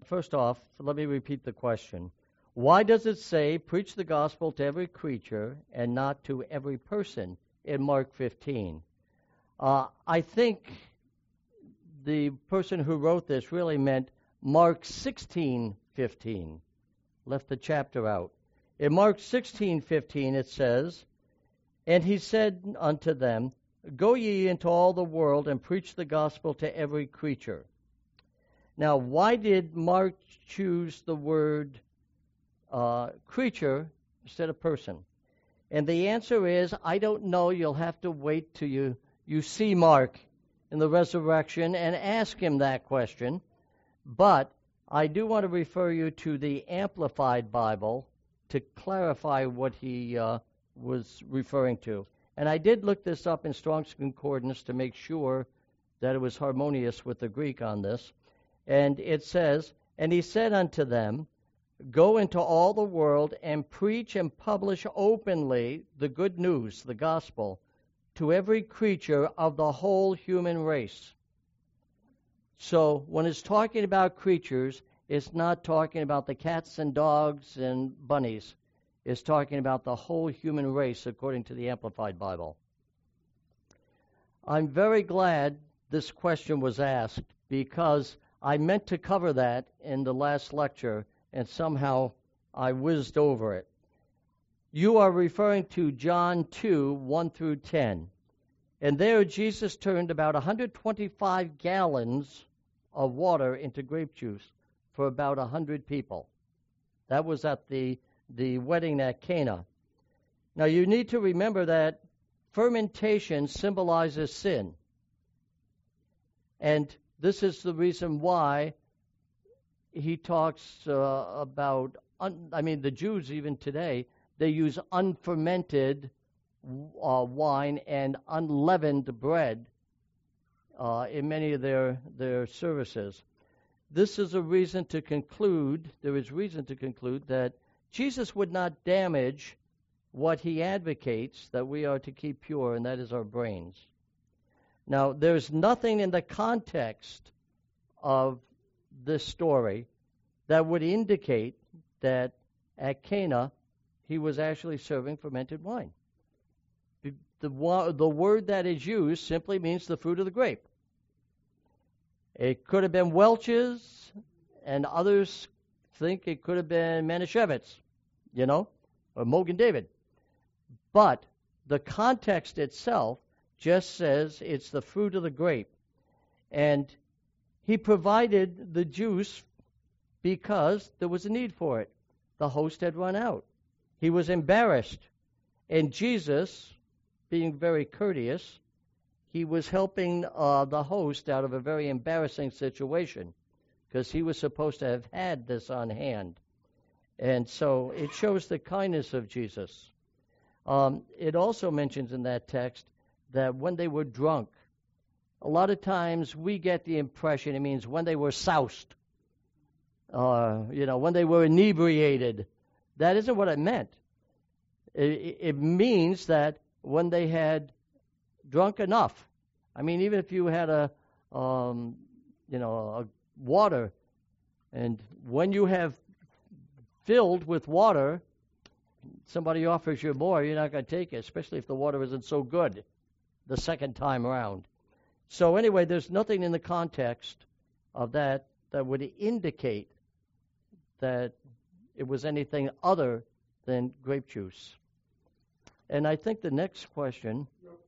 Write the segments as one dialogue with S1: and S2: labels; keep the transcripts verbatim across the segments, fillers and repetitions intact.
S1: first off, let me repeat the question. Why does it say, preach the gospel to every creature and not to every person in Mark fifteen? Uh, I think the person who wrote this really meant Mark sixteen fifteen, left the chapter out. In Mark sixteen fifteen it says, and he said unto them, go ye into all the world and preach the gospel to every creature. Now, why did Mark choose the word uh, creature instead of person? And the answer is, I don't know. You'll have to wait till you, you see Mark in the resurrection and ask him that question. But I do want to refer you to the Amplified Bible to clarify what he uh, was referring to. And I did look this up in Strong's Concordance to make sure that it was harmonious with the Greek on this. And it says, and he said unto them, go into all the world and preach and publish openly the good news, the gospel, to every creature of the whole human race. So when it's talking about creatures, it's not talking about the cats and dogs and bunnies. It's talking about the whole human race according to the Amplified Bible. I'm very glad this question was asked because I meant to cover that in the last lecture and somehow I whizzed over it. You are referring to John two, one through ten. And there Jesus turned about one hundred twenty-five gallons of water into grape juice for about one hundred people. That was at the, the wedding at Cana. Now you need to remember that fermentation symbolizes sin. And this is the reason why he talks uh, about, un- I mean, the Jews even today, they use unfermented uh, wine and unleavened bread uh, in many of their, their services. This is a reason to conclude, there is reason to conclude that Jesus would not damage what he advocates that we are to keep pure, and that is our brains. Now, there's nothing in the context of this story that would indicate that at Cana he was actually serving fermented wine. The, the, the word that is used simply means the fruit of the grape. It could have been Welch's, and others think it could have been Manischewitz, you know, or Mogen David. But the context itself just says it's the fruit of the grape. And he provided the juice because there was a need for it. The host had run out. He was embarrassed. And Jesus, being very courteous, he was helping uh, the host out of a very embarrassing situation because he was supposed to have had this on hand. And so it shows the kindness of Jesus. Um, it also mentions in that text that when they were drunk, a lot of times we get the impression it means when they were soused, uh, you know, when they were inebriated. That isn't what it meant. It, it means that when they had drunk enough. I mean, even if you had a, um, you know, a water, and when you have filled with water, somebody offers you more, you're not going to take it, especially if the water isn't so good the second time around. So anyway, there's nothing in the context of that that would indicate that it was anything other than grape juice. And I think the next question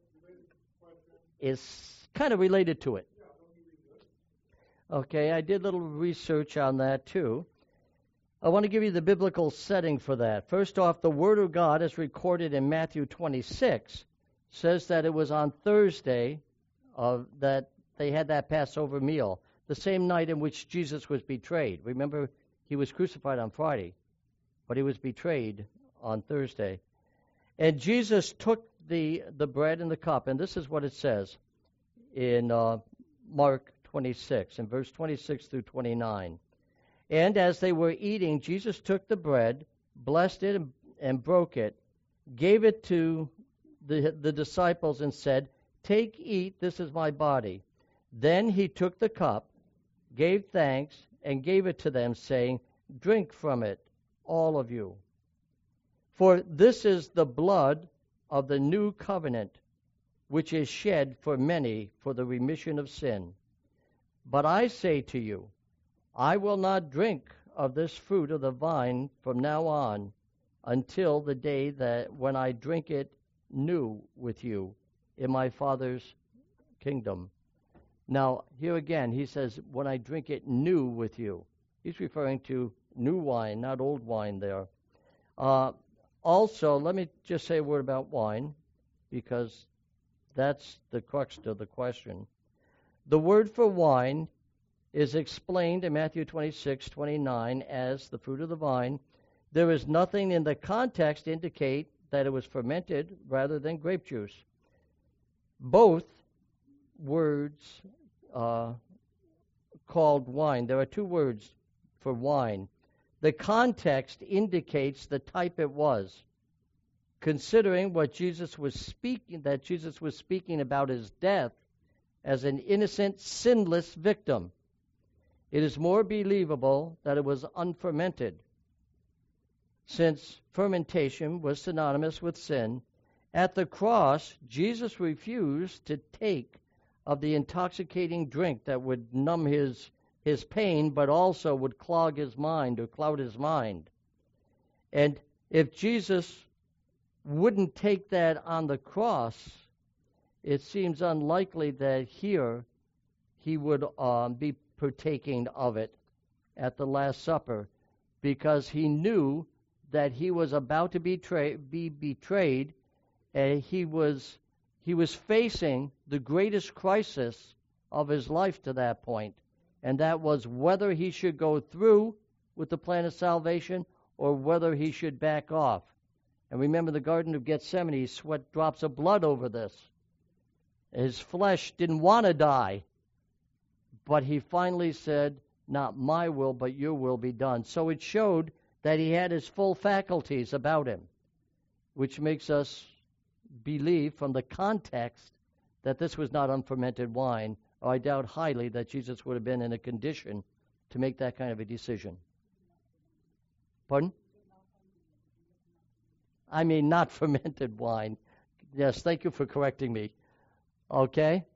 S1: is kind of related to it. Okay, I did a little research on that too. I want to give you the biblical setting for that. First off, the Word of God, as recorded in Matthew twenty-six, says that it was on Thursday uh, that they had that Passover meal, the same night in which Jesus was betrayed. Remember, he was crucified on Friday, but he was betrayed on Thursday. And Jesus took the, the bread and the cup, and this is what it says in uh, Mark twenty-six, in verse twenty-six through twenty-nine. And as they were eating, Jesus took the bread, blessed it, and, and broke it, gave it to the, the disciples, and said, "Take, eat, this is my body." Then he took the cup, gave thanks, and gave it to them, saying, Drink from it, all of you. For this is the blood of the new covenant, which is shed for many for the remission of sin. But I say to you, I will not drink of this fruit of the vine from now on until the day that when I drink it new with you in my Father's kingdom. Now, here again, he says, when I drink it new with you. He's referring to new wine, not old wine there. Uh, also, let me just say a word about wine, because that's the crux of the question. The word for wine is explained in Matthew twenty-six, twenty-nine as the fruit of the vine. There is nothing in the context to indicate that it was fermented rather than grape juice. Both words uh, called wine. There are two words for wine. The context indicates the type it was. Considering what Jesus was speaking, that Jesus was speaking about his death as an innocent, sinless victim, it is more believable that it was unfermented, since fermentation was synonymous with sin. At the cross, Jesus refused to take of the intoxicating drink that would numb his, his pain, but also would clog his mind or cloud his mind. And if Jesus wouldn't take that on the cross, it seems unlikely that here he would um, be partaking of it at the Last Supper, because he knew that he was about to betray, be betrayed, and he was he was facing the greatest crisis of his life to that point, and that was whether he should go through with the plan of salvation or whether he should back off. And remember, the Garden of Gethsemane, he sweat drops of blood over this. His flesh didn't want to die, but he finally said, not my will, but your will be done. So it showed that he had his full faculties about him, which makes us believe from the context that this was not unfermented wine, or I doubt highly that Jesus would have been in a condition to make that kind of a decision. Pardon? I mean, not fermented wine. Yes, thank you for correcting me. Okay?